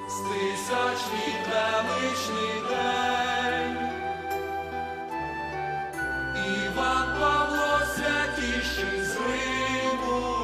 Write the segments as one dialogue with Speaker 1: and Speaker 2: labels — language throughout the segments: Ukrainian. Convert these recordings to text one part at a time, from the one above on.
Speaker 1: Стисячний величний день. Іван Павло Святіший з Риму.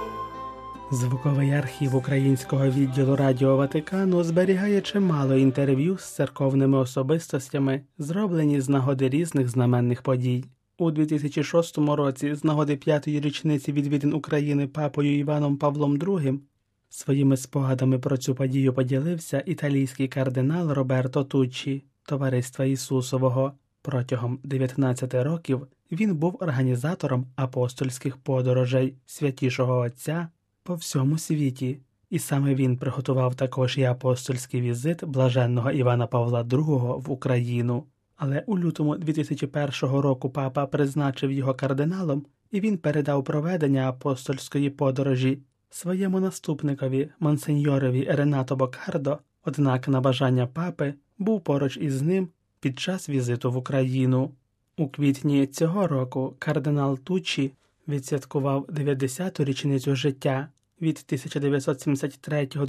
Speaker 2: Звуковий архів Українського відділу Радіо Ватикану зберігає чимало інтерв'ю з церковними особистостями, зроблені з нагоди різних знаменних подій. У 2006 році, з нагоди 5-ї річниці відвідин України папою Іваном Павлом II, своїми спогадами про цю подію поділився італійський кардинал Роберто Туччі, Товариства Ісусового. Протягом 19 років він був організатором апостольських подорожей Святішого Отця по всьому світі, і саме він приготував також і апостольський візит блаженного Івана Павла II в Україну. Але у лютому 2001 року папа призначив його кардиналом, і він передав проведення апостольської подорожі своєму наступникові, монсеньорові Ренато Боккардо, однак на бажання папи був поруч із ним під час візиту в Україну. У квітні цього року кардинал Туччі відсвяткував 90-ту річницю життя. Від 1973 до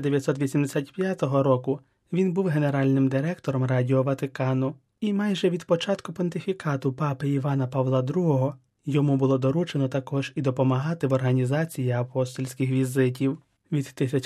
Speaker 2: 1985 року він був генеральним директором Радіо Ватикану, і майже від початку понтифікату папи Івана Павла II йому було доручено також і допомагати в організації апостольських візитів. Від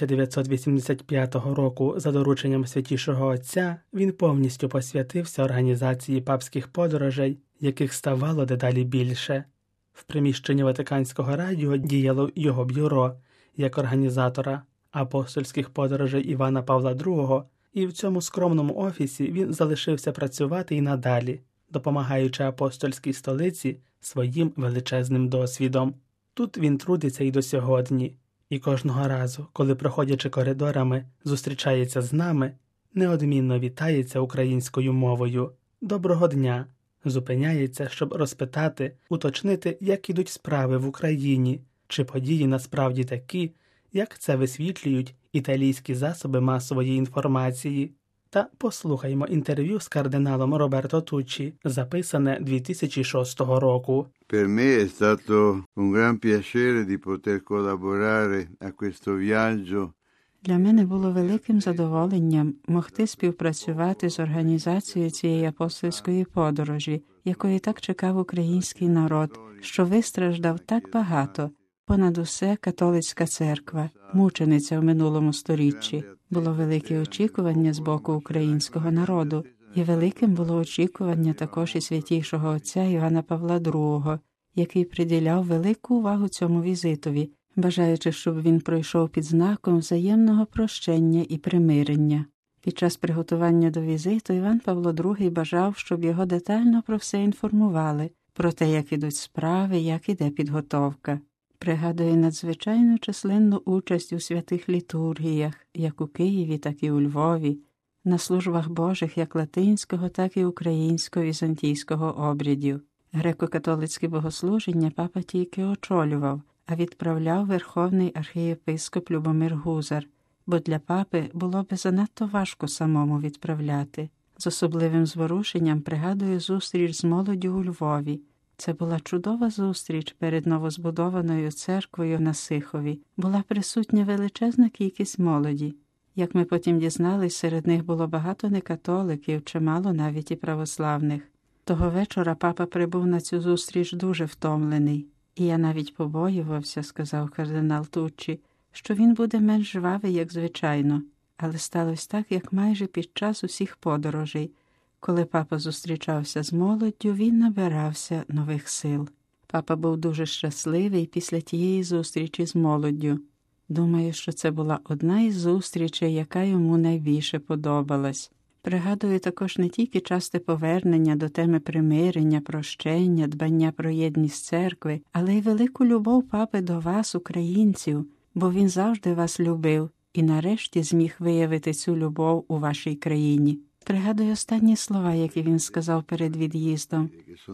Speaker 2: 1985 року за дорученням Святішого Отця він повністю посвятився організації папських подорожей, яких ставало дедалі більше. В приміщенні Ватиканського радіо діяло його бюро як організатора апостольських подорожей Івана Павла II, і в цьому скромному офісі він залишився працювати і надалі, допомагаючи апостольській столиці своїм величезним досвідом. Тут він трудиться і до сьогодні, і кожного разу, коли, проходячи коридорами, зустрічається з нами, неодмінно вітається українською мовою «Доброго дня», зупиняється, щоб розпитати, уточнити, як ідуть справи в Україні, чи події насправді такі, як це висвітлюють італійські засоби масової інформації. Та послухаймо інтерв'ю з кардиналом Роберто Туччі, записане 2006 року.
Speaker 3: Per me è stato un gran piacere di poter collaborare a questo viaggio.
Speaker 4: Для мене було великим задоволенням могти співпрацювати з організацією цієї апостольської подорожі, якої так чекав український народ, що вистраждав так багато. Понад усе католицька церква, мучениця в минулому сторіччі. Було велике очікування з боку українського народу, і великим було очікування також і святішого отця Івана Павла II, який приділяв велику увагу цьому візитові, бажаючи, щоб він пройшов під знаком взаємного прощення і примирення. Під час приготування до візиту Іван Павло II бажав, щоб його детально про все інформували, про те, як ідуть справи, як іде підготовка. Пригадує надзвичайно численну участь у святих літургіях, як у Києві, так і у Львові, на службах Божих як латинського, так і українсько-візантійського обрядів. Греко-католицьке богослужіння папа тільки очолював, а відправляв верховний архієпископ Любомир Гузар, бо для папи було би занадто важко самому відправляти. З особливим зворушенням пригадує зустріч з молоддю у Львові. Це була чудова зустріч перед новозбудованою церквою на Сихові. Була присутня величезна кількість молоді. Як ми потім дізнались, серед них було багато некатоликів, чимало навіть і православних. Того вечора папа прибув на цю зустріч дуже втомлений. І я навіть побоювався, сказав кардинал Туччі, що він буде менш жвавий, як звичайно. Але сталося так, як майже під час усіх подорожей. Коли папа зустрічався з молоддю, він набирався нових сил. Папа був дуже щасливий після тієї зустрічі з молоддю. Думаю, що це була одна із зустрічей, яка йому найбільше подобалась. Пригадую також не тільки часте повернення до теми примирення, прощення, дбання про єдність церкви, але й велику любов папи до вас, українців, бо він завжди вас любив і нарешті зміг виявити цю любов у вашій країні. Пригадую останні слова, які він сказав перед від'їздом,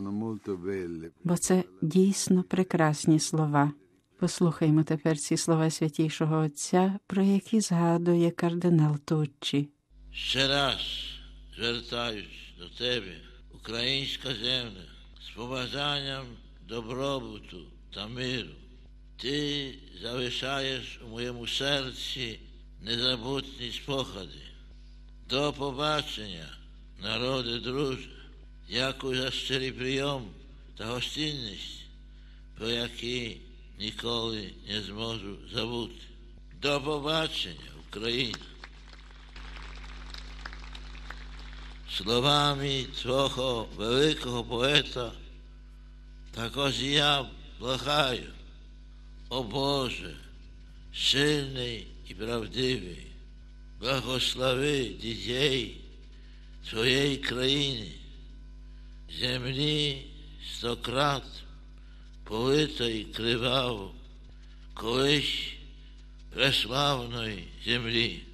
Speaker 4: бо це дійсно прекрасні слова. Послухаймо тепер ці слова Святішого Отця, про які згадує кардинал Туччі.
Speaker 5: Ще раз звертаюсь до тебе, українська земля, з побажанням добробуту та миру. Ти залишаєш у моєму серці незабутні спогади. До побачення, народи друже. Дякую за щирий прийом та гостинність, про які ніколи не зможу забути. До побачення, Україна. Словами твого великого поета також я благаю, о Боже, сильний і правдивий, благослови дітей Твоєї країни, землі стократ политої криваво, колись преславної землі.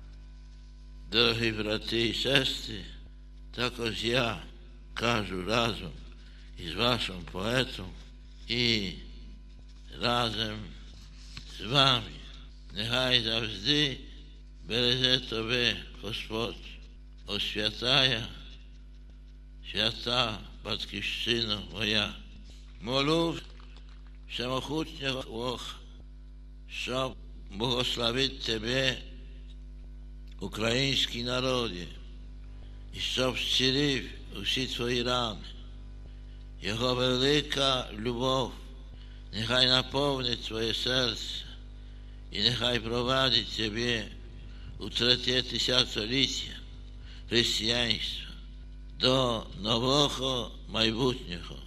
Speaker 5: Дорогі брати і сестри, також я кажу разом із вашим поетом і разом з вами. Нехай завжди береже тебе Господь, о святая, свята Батьківщина моя. Молю всемогутнього Бога, щоб благословити тебе, український народі, і щоб зцілив усі твої рани. Його велика любов нехай наповнить твоє серце і нехай провадить тебе у третє тисячоліття християнства до нового майбутнього.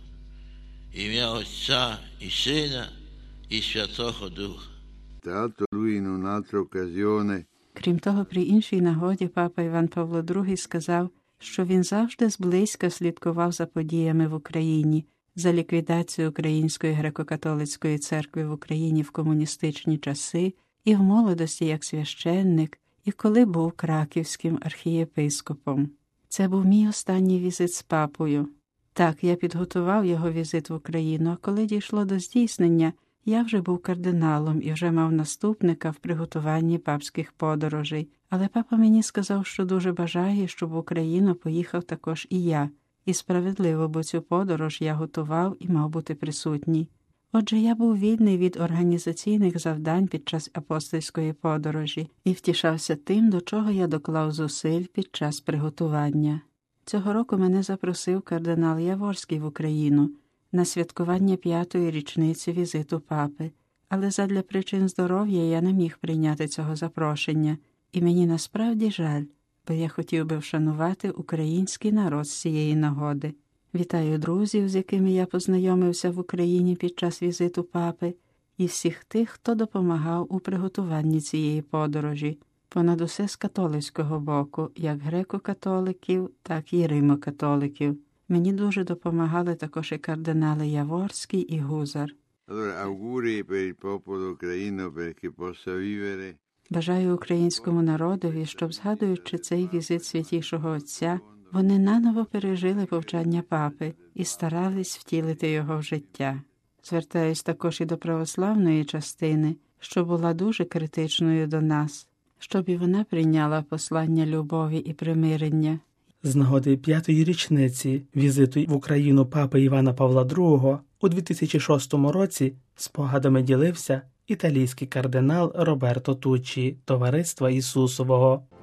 Speaker 5: Ім'я Отця і Сина і Святого Духа.
Speaker 3: Tra l'altro lui in un'altra occasione
Speaker 4: Крім того, при іншій нагоді папа Іван Павло II сказав, що він завжди зблизька слідкував за подіями в Україні, за ліквідацію Української греко-католицької церкви в Україні в комуністичні часи і в молодості як священник, і коли був краківським архієпископом. Це був мій останній візит з папою. Так, я підготував його візит в Україну, а коли дійшло до здійснення, я вже був кардиналом і вже мав наступника в приготуванні папських подорожей. Але папа мені сказав, що дуже бажає, щоб в Україну поїхав також і я. І справедливо, бо цю подорож я готував і мав бути присутній. Отже, я був вільний від організаційних завдань під час апостольської подорожі і втішався тим, до чого я доклав зусиль під час приготування. Цього року мене запросив кардинал Яворський в Україну на святкування 5-ї річниці візиту папи, але задля причин здоров'я я не міг прийняти цього запрошення, і мені насправді жаль, бо я хотів би вшанувати український народ з цієї нагоди. Вітаю друзів, з якими я познайомився в Україні під час візиту папи, і всіх тих, хто допомагав у приготуванні цієї подорожі, понад усе з католицького боку, як греко-католиків, так і римо-католиків. Мені дуже допомагали також і кардинали Яворський і Гузар.
Speaker 3: Allora, auguri per il popolo ucraino perché possa vivere.
Speaker 4: Бажаю українському народові, щоб, згадуючи цей візит Святішого Отця, вони наново пережили повчання папи і старались втілити його в життя. Звертаюсь також і до православної частини, що була дуже критичною до нас, щоб і вона прийняла послання любові і примирення.
Speaker 2: З нагоди 5-ї річниці візиту в Україну папи Івана Павла II у 2006 році спогадами ділився італійський кардинал Роберто Туччі Товариства Ісусового.